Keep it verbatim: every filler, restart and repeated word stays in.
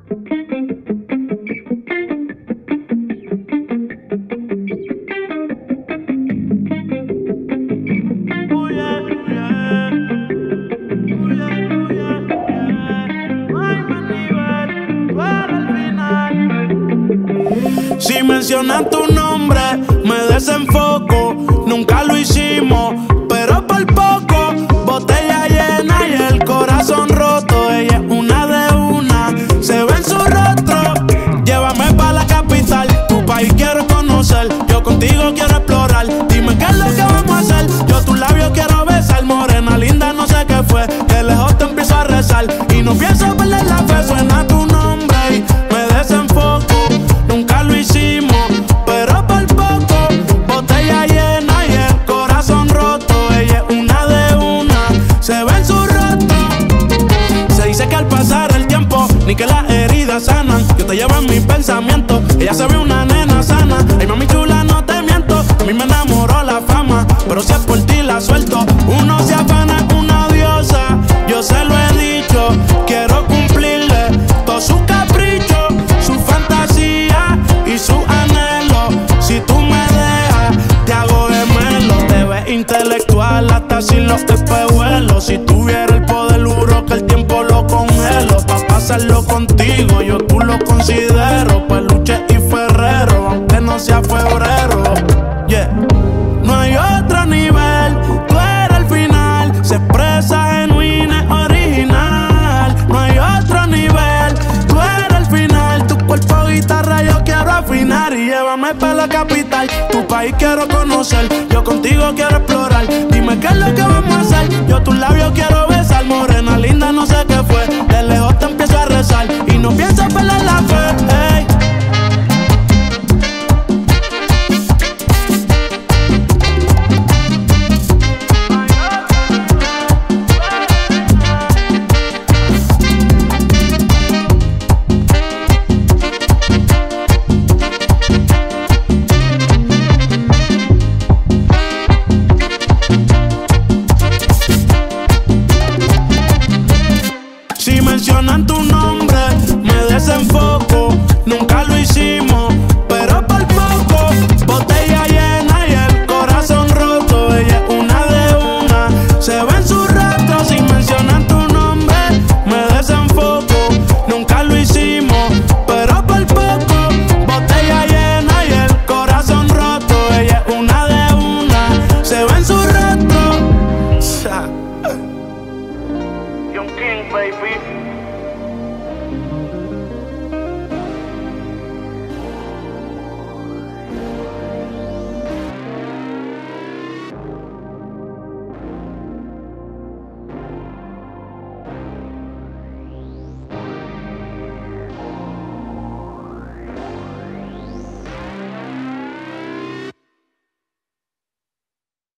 Si mencionas tu nombre, me desenfoco. Nunca lo hicimos, pero por poco. Botella llena y el corazón roto. Ella es una de una, se ve en su rostro. Llévame pa' la capital, tu país quiero conocer. Yo contigo quiero explorar. Dime qué es lo que vamos a hacer. Yo tus labios quiero besar. Morena linda, no sé qué fue. De lejos te empiezo a rezar y no pienso perder la fe. Suena tu nombre y me desenfoco. Nunca lo hicimos, pero por poco. Botella llena y el corazón roto. Ella es una de una, se ve en su rostro. Se dice que al pasar el tiempo ni que las heridas sanan. Yo te llevo en mis pensamientos. Ella se ve una nena sana. Ay, mami chula, no te miento. A mí me enamoró la fama, pero si es por ti la suelto. Uno se afana con una diosa. Yo se lo he dicho. Quiero cumplirle todos sus caprichos, su fantasía y su anhelo. Si tú me dejas, te hago gemelo. Te ves intelectual hasta sin los espejuelos. Si tuviera el poder, juro que el tiempo lo congelo. Pa' pasarlo contigo, yo tú lo considero. Peluche y Ferrero, aunque no sea febrero. Yeah. No hay otro nivel, tú eres el final. Se expresa genuina, es original. No hay otro nivel, tú eres el final. Tu cuerpo guitarra yo quiero afinar. Y llévame pa' la capital, tu país quiero conocer. Yo contigo quiero explorar. Dime qué es lo que vamos a hacer. Yo tus labios quiero besar. Morena linda, no sé qué